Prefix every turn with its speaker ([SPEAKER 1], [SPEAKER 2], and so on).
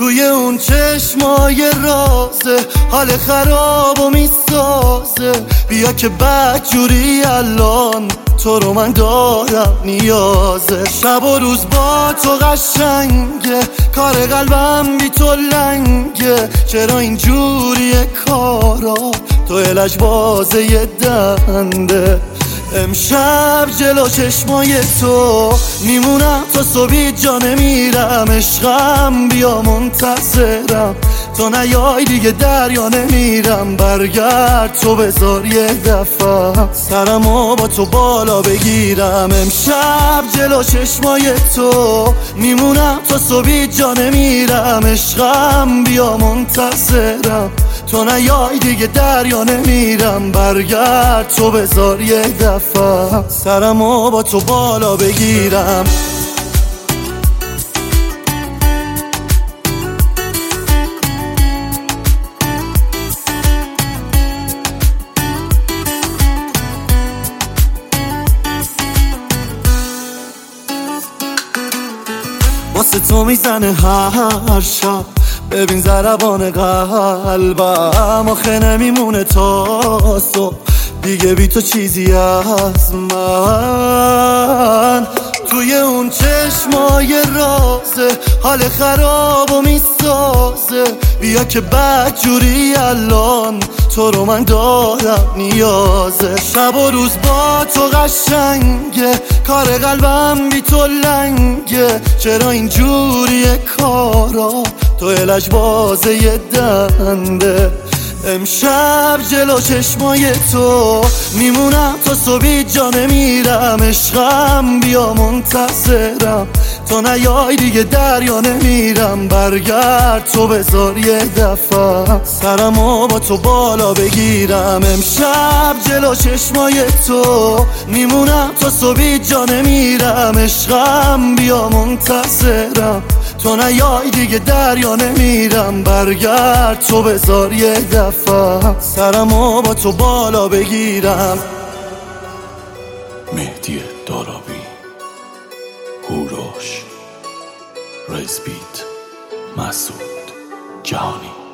[SPEAKER 1] توی اون چشمای رازه حال خراب و میسازه. بیا که بدجوری الان تو رو من دارم نیازه. شب و روز با تو قشنگه، کار قلبم بی تو لنگه. چرا اینجوریه کارا، تو لجبازه یه دنده. امشب جلو چشمای تو میمونم تا صبح جا نمیرم. عشقم بیا منتظرم، تو نیای دیگه دریا نمیرم. برگرد تو بذار یه دفعه سرمو با تو بالا بگیرم. امشب جلو چشمای تو میمونم تا صبح جا نمیرم. عشقم بیا منتظرم، تو نیای دیگه دریا نمیرم. برگرد تو بذار یه دفعه سرمو با تو بالا بگیرم. واسه تو میزنه هر شب، ببین ضربان قلبم. آخه نمیمونه تا صبح دیگه بی تو چیزی از من. توی اون چشمای رازه حال خراب و میسازه. بیا که بدجوری الان تو رو من دارم نیازه. شب و روز با تو قشنگه، کار قلبم بی تو لنگه. چرا اینجوریه کارا، تو لجبازه یه دنده. امشب جلو چشمای تو میمونم تا صبح جا نمیرم. عشقم بیا منتظرم، تو نیای دیگه دریا نمیرم. برگرد تو بذار یه دفعه سرمو با تو بالا بگیرم. امشب جلو چشمای تو میمونم تا صبح جا نمیرم. عشقم بیا منتظرم، تو نیای دیگه دریا نمیرم. برگرد تو بذار یه دفعه سرمو با تو بالا بگیرم.
[SPEAKER 2] مهدی دارابی، هوروش، ریزبیت، مسعود جهانی.